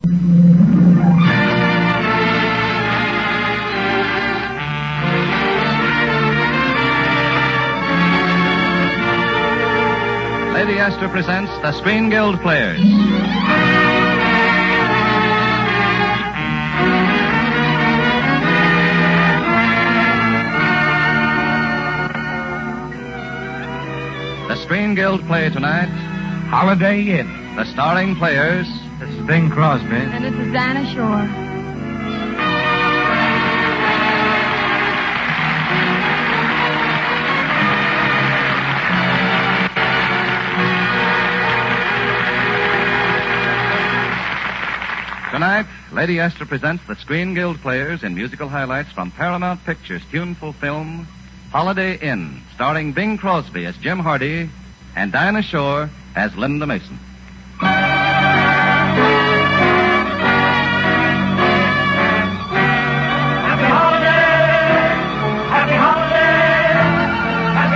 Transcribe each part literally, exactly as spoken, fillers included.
Lady Esther presents the Screen Guild Players. The Screen Guild play tonight, Holiday Inn. The starring players. This is Bing Crosby. And this is Dinah Shore. Tonight, Lady Esther presents the Screen Guild Players in musical highlights from Paramount Pictures' tuneful film, Holiday Inn, starring Bing Crosby as Jim Hardy and Dinah Shore as Linda Mason. Happy holiday! Happy holiday! Happy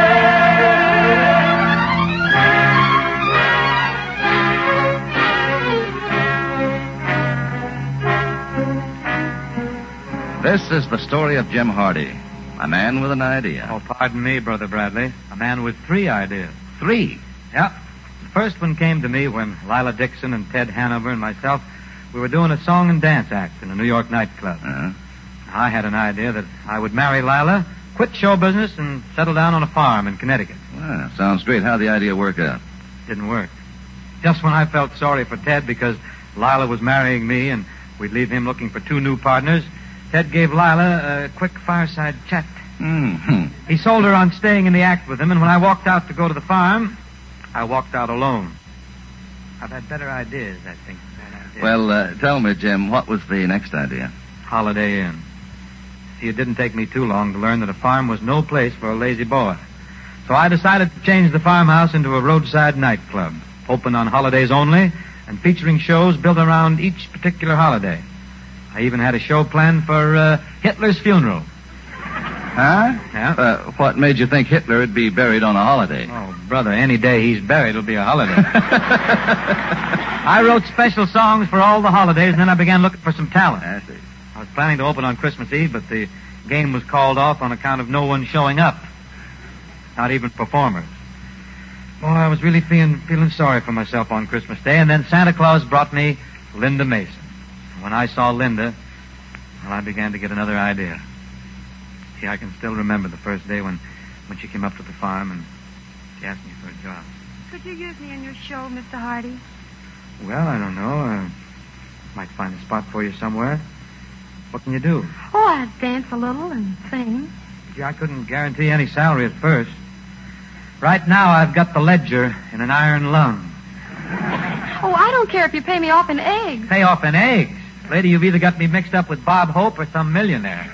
holiday! This is the story of Jim Hardy, a man with an idea. Oh, pardon me, Brother Bradley. A man with three ideas. Three? Yeah. The first one came to me when Lila Dixon and Ted Hanover and myself, we were doing a song and dance act in a New York nightclub. Uh-huh. I had an idea that I would marry Lila, quit show business, and settle down on a farm in Connecticut. Well, sounds great. How'd the idea work out? Didn't work. Just when I felt sorry for Ted because Lila was marrying me and we'd leave him looking for two new partners, Ted gave Lila a quick fireside chat. Mm-hmm. He sold her on staying in the act with him, and when I walked out to go to the farm, I walked out alone. I've had better ideas, I think. Ideas. Well, uh, tell me, Jim, what was the next idea? Holiday Inn. See, it didn't take me too long to learn that a farm was no place for a lazy boy. So I decided to change the farmhouse into a roadside nightclub, open on holidays only, and featuring shows built around each particular holiday. I even had a show planned for uh, Hitler's funeral. Huh? Yeah. Uh, what made you think Hitler would be buried on a holiday? Oh, brother, any day he's buried will be a holiday. I wrote special songs for all the holidays, and then I began looking for some talent. I see. I was planning to open on Christmas Eve, but the game was called off on account of no one showing up. Not even performers. Well, I was really feeling, feeling sorry for myself on Christmas Day, and then Santa Claus brought me Linda Mason. When I saw Linda, well, I began to get another idea. See, I can still remember the first day when, when she came up to the farm and she asked me for a job. Could you use me in your show, Mister Hardy? Well, I don't know. I might find a spot for you somewhere. What can you do? Oh, I'd dance a little and sing. Gee, I couldn't guarantee any salary at first. Right now, I've got the ledger in an iron lung. Oh, I don't care if you pay me off in eggs. Pay off in eggs? Lady, you've either got me mixed up with Bob Hope or some millionaire.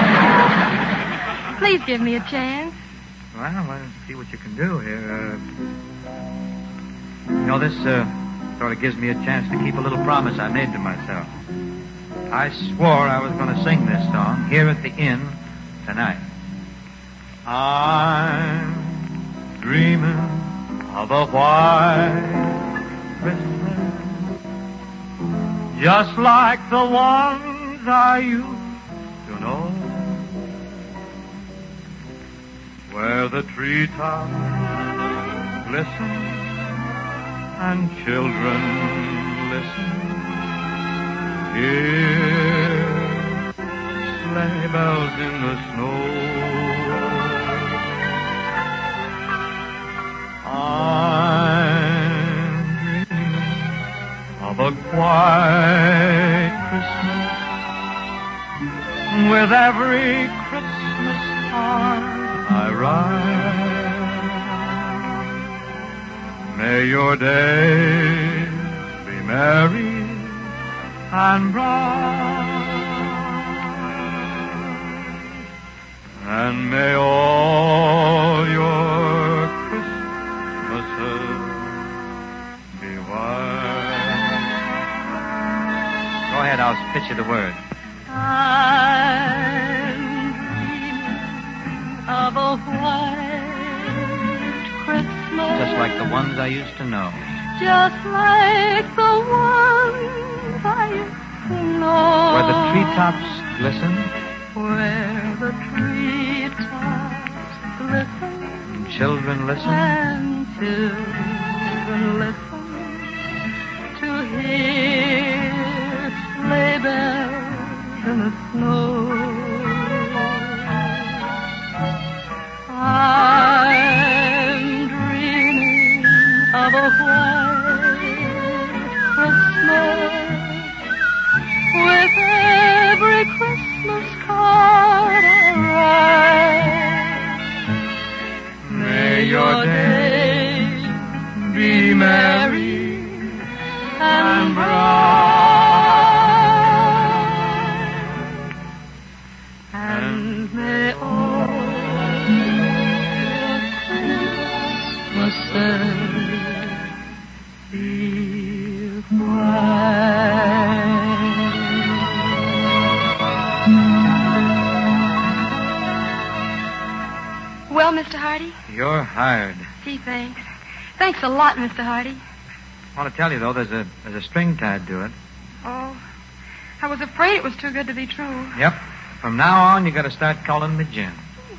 Please give me a chance. Well, let's see what you can do here. Uh, you know, this uh, sort of gives me a chance to keep a little promise I made to myself. I swore I was going to sing this song here at the inn tonight. I'm dreaming of a white Christmas, just like the ones I used to know, where the treetops glisten and children listen, hear sleigh bells in the snow. I'm dreaming of a quiet Christmas, with every Christmas card I write. May your days be merry and bright, and may all your Christmases be white. Go ahead, I'll pitch you the word. I'm dreaming of a white Christmas, Just like the ones I used to know. just like the ones the treetops glisten, where the treetops glisten, and children listen, and children listen to hear sleigh bells in the snow. I'm dreaming of a white Christmas with every Christmas card I write. May your days be merry and bright, and may all Christmases be Well, Mister Hardy? You're hired. Gee, thanks. Thanks a lot, Mister Hardy. I want to tell you, though, there's a there's a string tied to it. Oh, I was afraid it was too good to be true. Yep. From now on, you got to start calling me Jim.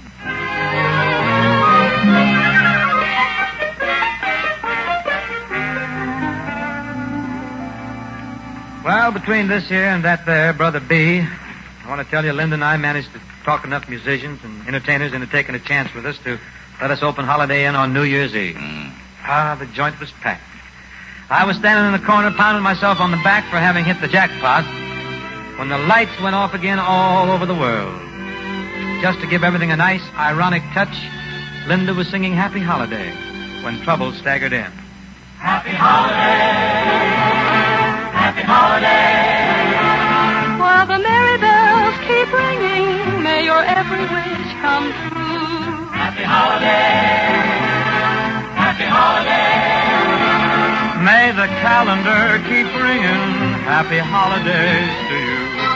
Well, between this here and that there, Brother B, I want to tell you, Linda and I managed to talk enough musicians and entertainers into taking a chance with us to let us open Holiday Inn on New Year's Eve. Mm. Ah, the joint was packed. I was standing in the corner pounding myself on the back for having hit the jackpot when the lights went off again all over the world. Just to give everything a nice, ironic touch, Linda was singing Happy Holiday when trouble staggered in. Happy Holiday! Happy Holiday! While the merry bells keep ringing, may your every wish come true. Happy Holiday! Happy Holiday! May the calendar keep ringing Happy Holidays to you.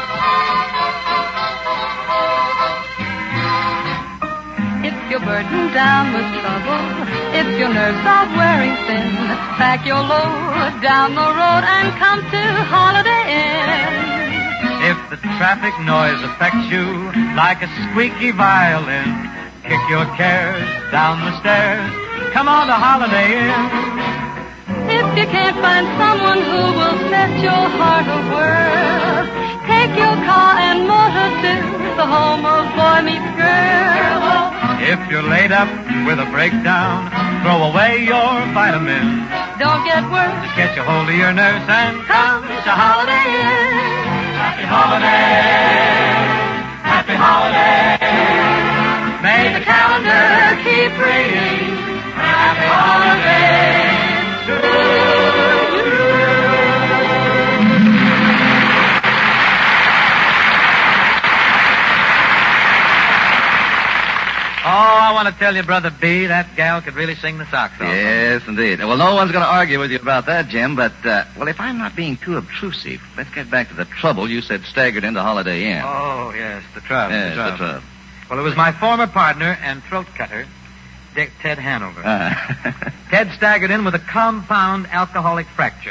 If you're burdened down with trouble, if your nerves are wearing thin, pack your load down the road and come to Holiday Inn. If the traffic noise affects you like a squeaky violin, kick your cares down the stairs. Come on to Holiday Inn. If you can't find someone who will set your heart a-whirl, take your car and motor to the home of boy meets girl. If you're laid up with a breakdown, throw away your vitamins. Don't get worse. Just get your hold of your nerves and come to Holiday Inn. Happy Holiday! Happy Holiday! May the calendar keep ringing. Happy Holiday to you! Oh, I want to tell you, Brother B, that gal could really sing the socks off. Yes, indeed. Well, no one's going to argue with you about that, Jim, but, uh, well, if I'm not being too obtrusive, let's get back to the trouble you said staggered into Holiday Inn. Oh, yes, the trouble. yes, the trouble. the trouble. Well, it was my former partner and throat cutter, Dick Ted Hanover. Uh-huh. Ted staggered in with a compound alcoholic fracture.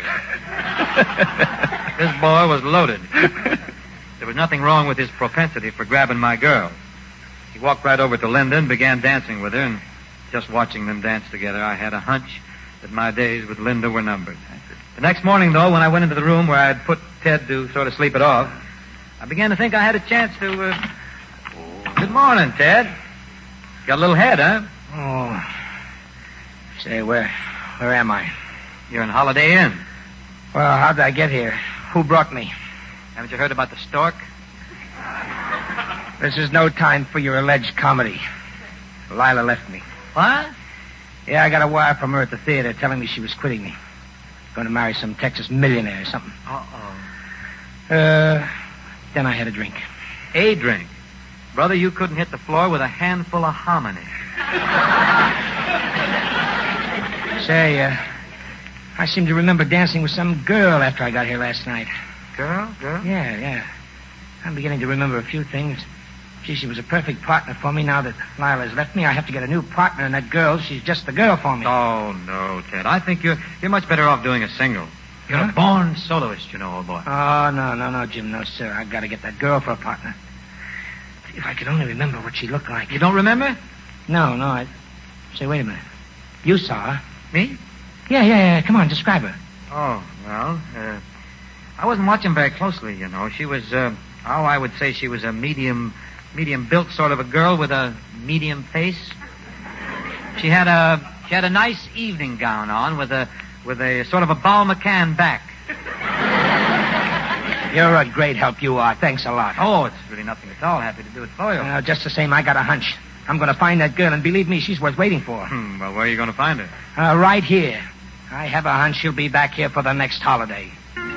This boy was loaded. There was nothing wrong with his propensity for grabbing my girl. He walked right over to Linda and began dancing with her, and just watching them dance together, I had a hunch that my days with Linda were numbered. The next morning, though, when I went into the room where I had put Ted to sort of sleep it off, I began to think I had a chance to, uh... Good morning, Ted. Got a little head, huh? Oh. Say, where where am I? You're in Holiday Inn. Well, how did I get here? Who brought me? Haven't you heard about the stork? This is no time for your alleged comedy. Lila left me. What? Yeah, I got a wire from her at the theater telling me she was quitting me. Going to marry some Texas millionaire or something. Uh-oh. Uh, then I had a drink. A drink? Brother, you couldn't hit the floor with a handful of hominy. Say, uh, I seem to remember dancing with some girl after I got here last night. Girl? Girl? Yeah, yeah. I'm beginning to remember a few things. Gee, she was a perfect partner for me. Now that Lila's left me, I have to get a new partner, and that girl, she's just the girl for me. Oh, no, Ted. I think you're you're much better off doing a single. You're Huh? a born soloist, you know, old boy. Oh, no, no, no, Jim. No, sir. I've got to get that girl for a partner. If I could only remember what she looked like. You don't remember? No, no, I... Say, wait a minute. You saw her. Me? Yeah, yeah, yeah. Come on, describe her. Oh, well, uh, I wasn't watching very closely, you know. She was, uh, oh, I would say she was a medium, medium-built sort of a girl with a medium face. She had a, she had a nice evening gown on with a, with a sort of a Bal McCann back. You're a great help, you are. Thanks a lot. Oh, it's really nothing at all. Happy to do it for you. Uh, just the same, I got a hunch. I'm going to find that girl, and believe me, she's worth waiting for. Hmm, well, where are you going to find her? Uh, right here. I have a hunch she'll be back here for the next holiday.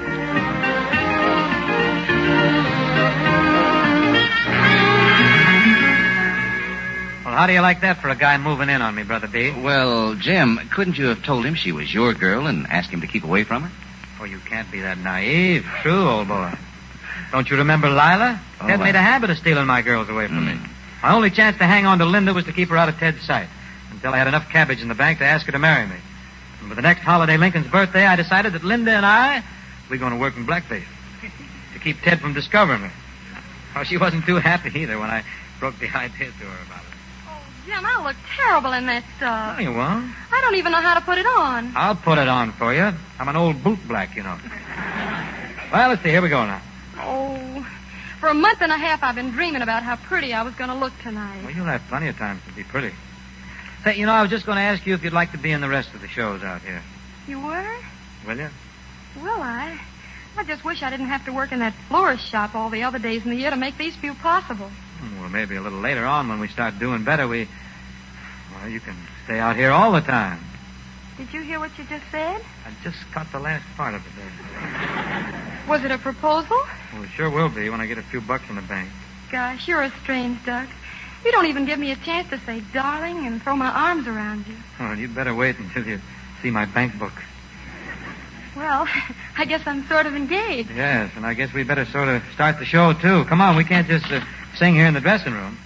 Well, how do you like that for a guy moving in on me, Brother B? Well, Jim, couldn't you have told him she was your girl and asked him to keep away from her? Oh, you can't be that naive. True, old boy. Don't you remember Lila? Oh, Ted I- made a habit of stealing my girls away from me. Mm. My only chance to hang on to Linda was to keep her out of Ted's sight until I had enough cabbage in the bank to ask her to marry me. And with the next holiday, Lincoln's birthday, I decided that Linda and I, we're going to work in blackface to keep Ted from discovering her. Oh, she wasn't too happy either when I broke the idea to her about it. Oh, Jim, I look terrible in that stuff. No, you won't. I don't even know how to put it on. I'll put it on for you. I'm an old boot black, you know. Well, let's see. Here we go now. Oh, for a month and a half I've been dreaming about how pretty I was going to look tonight. Well, you'll have plenty of time to be pretty. Say, you know, I was just going to ask you if you'd like to be in the rest of the shows out here. You were? Will you? Will I? I just wish I didn't have to work in that florist shop all the other days in the year to make these few possible. Hmm, Well, maybe a little later on when we start doing better, we... Well, you can stay out here all the time. Did you hear what you just said? I just caught the last part of it there. Was it a proposal? Well, it sure will be when I get a few bucks in the bank. Gosh, you're a strange duck. You don't even give me a chance to say darling and throw my arms around you. Oh, you'd better wait until you see my bank book. Well, I guess I'm sort of engaged. Yes, and I guess we better sort of start the show, too. Come on, we can't just uh, sing here in the dressing room.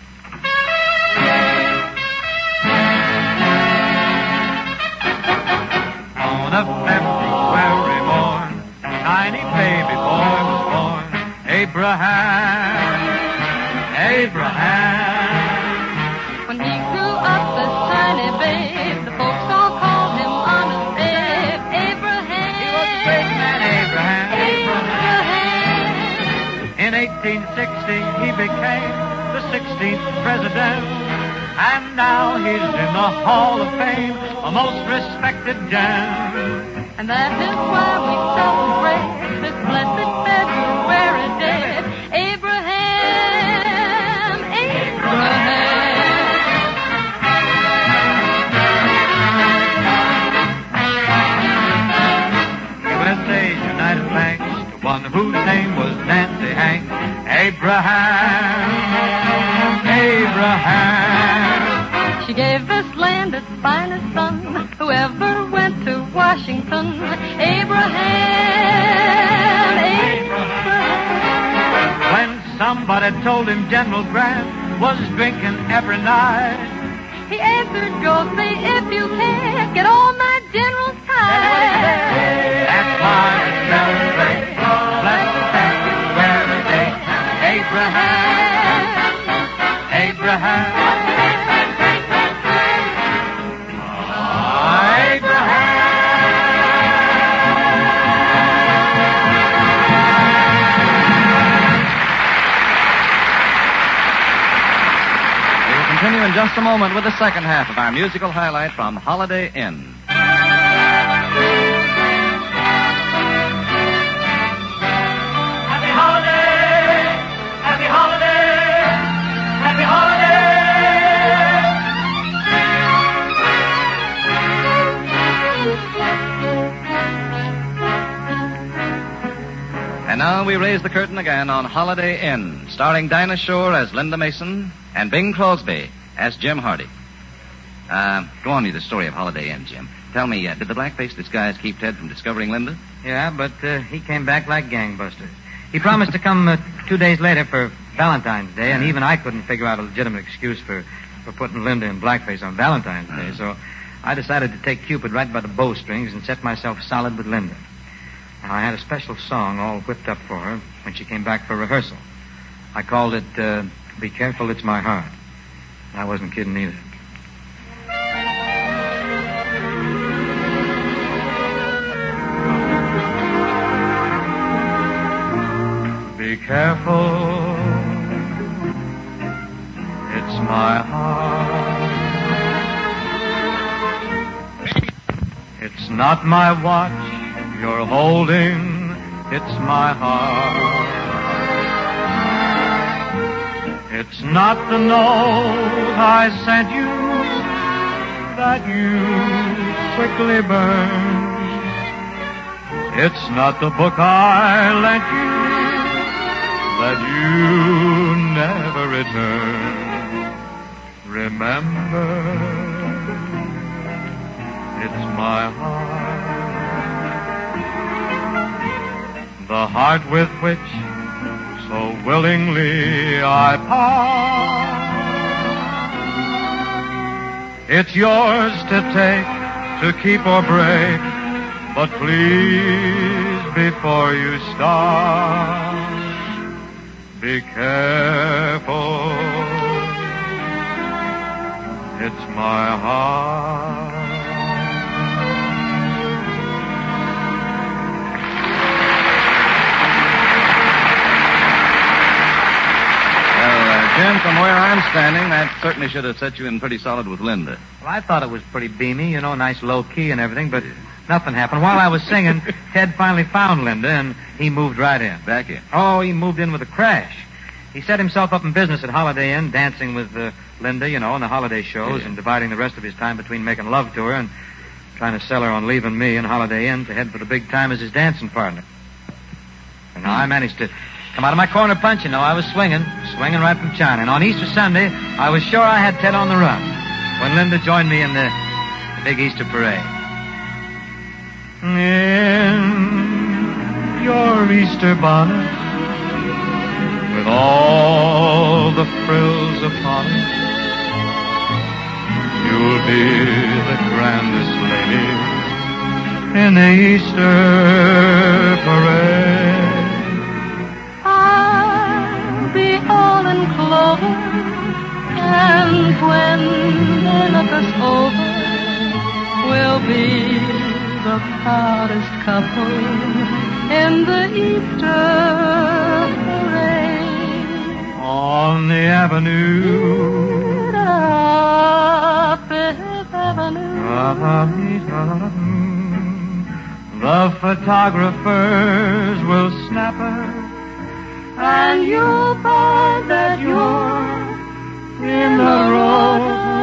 On a February morn, tiny baby boy was born. Abraham, Abraham. When he grew up, this tiny babe, the folks all called him Honest Abe. Abraham. He was a great man, Abraham. Abraham. In eighteen sixty, he became the sixteenth president. And now he's in the Hall of Fame, a most respected gem. And that is why we celebrate this blessed February day. Abraham, Abraham. U S A United thanks to one whose name was Nancy Hanks. Abraham, Abraham. She gave this land its finest son, whoever went to Washington. Abraham, Abraham. When somebody told him General Grant was drinking every night, He answered, go see if you can get all my general's tired. that's why we celebrate blessed February day. Abraham, Abraham. Continue in just a moment with the second half of our musical highlight from Holiday Inn. Happy holiday! Happy holiday! Happy holiday! And now we raise the curtain again on Holiday Inn, starring Dinah Shore as Linda Mason and Bing Crosby as Jim Hardy. Uh, go on with the story of Holiday Inn, Jim. Tell me, uh, did the black-faced disguise keep Ted from discovering Linda? Yeah, but uh, he came back like gangbusters. He promised to come uh, two days later for Valentine's Day, and even I couldn't figure out a legitimate excuse for, for putting Linda in blackface on Valentine's Day, so I decided to take Cupid right by the bowstrings and set myself solid with Linda. And I had a special song all whipped up for her when she came back for rehearsal. I called it, uh, Be Careful, It's My Heart. I wasn't kidding either. Be careful, it's my heart. It's not my watch you're holding, it's my heart. It's not the note I sent you that you quickly burned. It's not the book I lent you that you never return. Remember, it's my heart, the heart with which so willingly I part. It's yours to take, to keep or break, but please, before you start, be careful, it's my heart. Well, uh, Jim, from where I'm standing, that certainly should have set you in pretty solid with Linda. Well, I thought it was pretty beamy, you know, nice low key and everything, but nothing happened. While I was singing, Ted finally found Linda, and he moved right in. Back in? Oh, he moved in with a crash. He set himself up in business at Holiday Inn, dancing with uh, Linda, you know, in the holiday shows, Yeah. and dividing the rest of his time between making love to her and trying to sell her on leaving me and Holiday Inn to head for the big time as his dancing partner. And now I managed to come out of my corner punch, you know. I was swinging, swinging right from China. And on Easter Sunday, I was sure I had Ted on the run when Linda joined me in the, the big Easter parade. In your Easter bonnet, with all the frills upon it, you'll be the grandest lady in the Easter parade. I'll be all in clover, and when they look us over, we'll be the proudest couple in the Easter parade. On the avenue, Up Fifth Avenue, the photographers will snap her, and you'll find that you're in the row.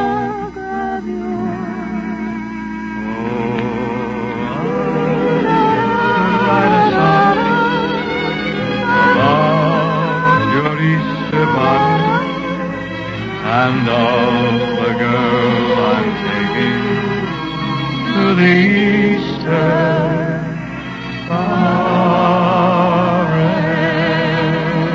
And of the girl I'm taking to the Easter parade.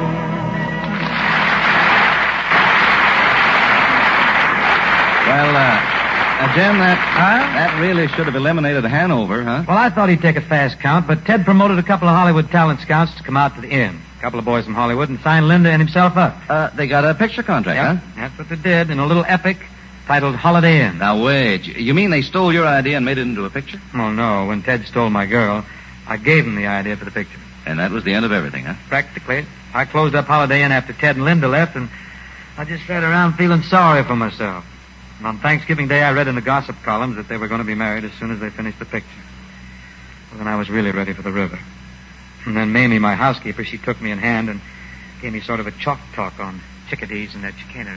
Well, uh, uh, Jim, that, that really should have eliminated Hanover, huh? Well, I thought he'd take a fast count, but Ted promoted a couple of Hollywood talent scouts to come out to the inn. A couple of boys from Hollywood, and signed Linda and himself up. Uh, they got a picture contract, Yeah, huh? that's what they did in a little epic titled Holiday Inn. Now, wait. You mean they stole your idea and made it into a picture? Oh, no. When Ted stole my girl, I gave him the idea for the picture. And that was the end of everything, huh? Practically. I closed up Holiday Inn after Ted and Linda left, and I just sat around feeling sorry for myself. And on Thanksgiving Day, I read in the gossip columns that they were going to be married as soon as they finished the picture. Well, then I was really ready for the river. And then Mamie, my housekeeper, she took me in hand and gave me sort of a chalk talk on chickadees and their chicanery.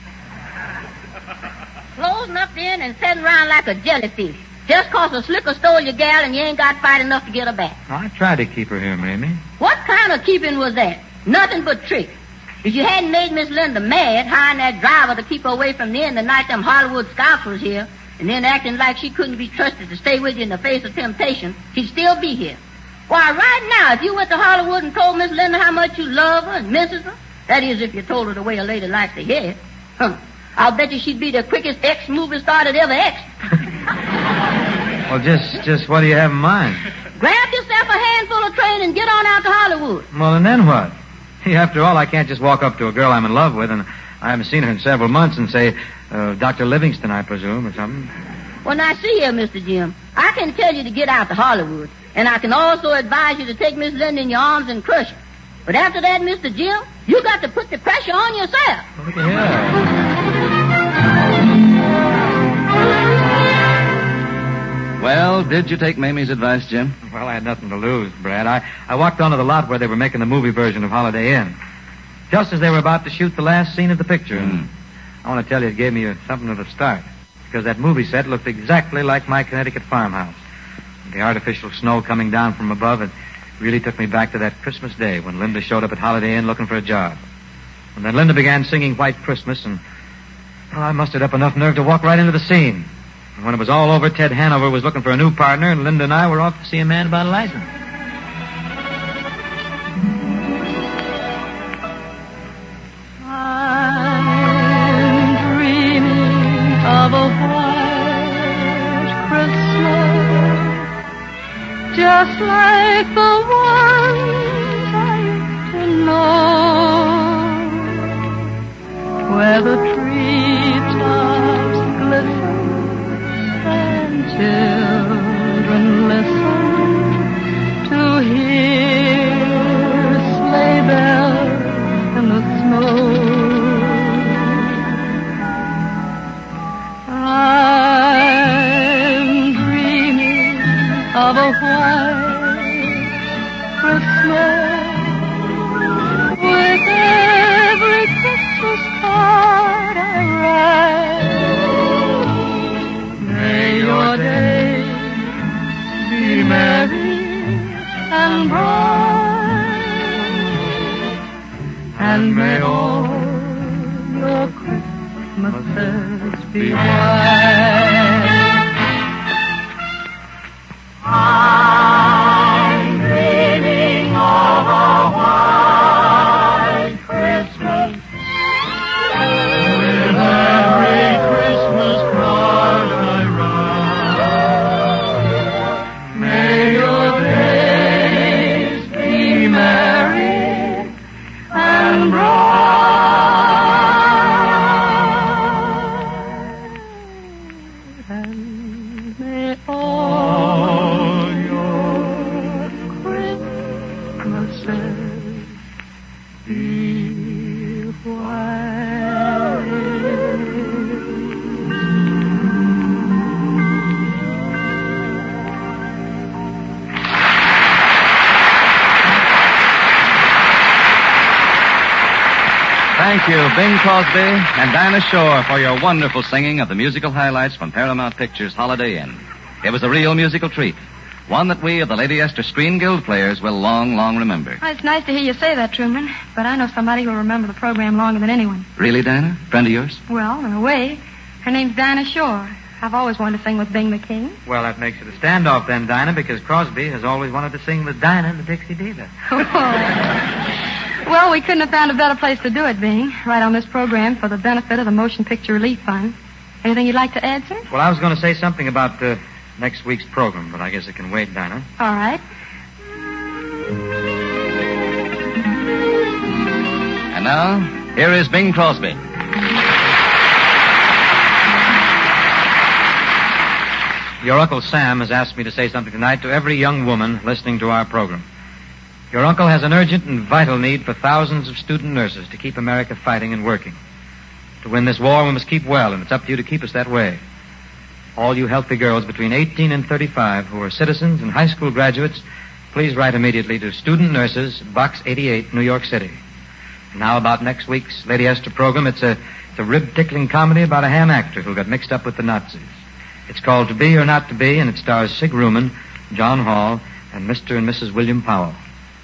Closing up in and sitting around like a jellyfish. Just 'cause a slicker stole your gal and you ain't got fight enough to get her back. I tried to keep her here, Mamie. What kind of keeping was that? Nothing but tricks. If you hadn't made Miss Linda mad, hiring that driver to keep her away from the inn the night them Hollywood scouts was here, and then acting like she couldn't be trusted to stay with you in the face of temptation, she'd still be here. Why, right now, if you went to Hollywood and told Miss Linda how much you love her and misses her, that is, if you told her the way a lady likes to hear it, huh, I'll bet you she'd be the quickest ex-movie star that ever ex. Well, just just what do you have in mind? Grab yourself a handful of train and get on out to Hollywood. Well, and then what? After all, I can't just walk up to a girl I'm in love with, and I haven't seen her in several months, and say, uh, Doctor Livingston, I presume, or something. Well, now, see here, Mister Jim. I can tell you to get out to Hollywood, and I can also advise you to take Miss Linda in your arms and crush her. But after that, Mister Jim, you got to put the pressure on yourself. Look at here. Well, did you take Mamie's advice, Jim? Well, I had nothing to lose, Brad. I, I walked onto the lot where they were making the movie version of Holiday Inn, just as they were about to shoot the last scene of the picture. Mm. And I want to tell you, it gave me a, something of a start, because that movie set looked exactly like my Connecticut farmhouse. The artificial snow coming down from above, it really took me back to that Christmas day when Linda showed up at Holiday Inn looking for a job. And then Linda began singing White Christmas, and well, I mustered up enough nerve to walk right into the scene. And when it was all over, Ted Hanover was looking for a new partner, and Linda and I were off to see a man about a license. I'm dreaming of a white Christmas, just like the ones I used to know, where the treetops glisten and children listen to hear sleigh bells in the snow. I'm dreaming of a white Christmas with every Christmas card I write. May your days be merry and bright, and may all your Christmases be white. I'm dreaming of a white Christmas with every Christmas card I write. May your days be merry and bright, and may all your Christmases be white. Thank you, Bing Crosby and Dinah Shore, for your wonderful singing of the musical highlights from Paramount Pictures' Holiday Inn. It was a real musical treat, one that we of the Lady Esther Screen Guild players will long, long remember. Well, it's nice to hear you say that, Truman, but I know somebody who'll remember the program longer than anyone. Really, Dinah? Friend of yours? Well, in a way. Her name's Dinah Shore. I've always wanted to sing with Bing the King. Well, that makes it a standoff then, Dinah, because Crosby has always wanted to sing with Dinah and the Dixie Diva. Well, we couldn't have found a better place to do it, Bing, right on this program for the benefit of the Motion Picture Relief Fund. Anything you'd like to add, sir? Well, I was going to say something about uh, next week's program, but I guess it can wait, Dinah. All right. And now, here is Bing Crosby. Your Uncle Sam has asked me to say something tonight to every young woman listening to our program. Your uncle has an urgent and vital need for thousands of student nurses to keep America fighting and working. To win this war, we must keep well, and it's up to you to keep us that way. All you healthy girls between eighteen and thirty-five who are citizens and high school graduates, please write immediately to Student Nurses, Box eighty-eight, New York City. Now about next week's Lady Esther program, it's a, it's a rib-tickling comedy about a ham actor who got mixed up with the Nazis. It's called To Be or Not to Be, and it stars Sig Ruman, John Hall, and Mister and Missus William Powell.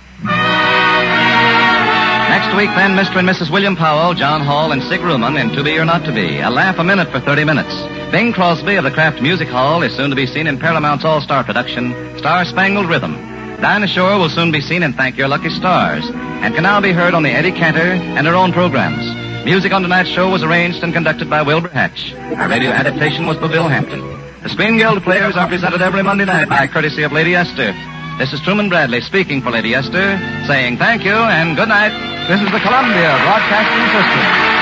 Next week, then, Mister and Missus William Powell, John Hall, and Sig Ruman in To Be or Not to Be. A laugh a minute for thirty minutes. Bing Crosby of the Kraft Music Hall is soon to be seen in Paramount's all-star production, Star Spangled Rhythm. Dinah Shore will soon be seen in Thank Your Lucky Stars, and can now be heard on the Eddie Cantor and her own programs. Music on tonight's show was arranged and conducted by Wilbur Hatch. Our radio adaptation was by Bill Hampton. The Screen Guild players are presented every Monday night by courtesy of Lady Esther. This is Truman Bradley speaking for Lady Esther, saying thank you and good night. This is the Columbia Broadcasting System.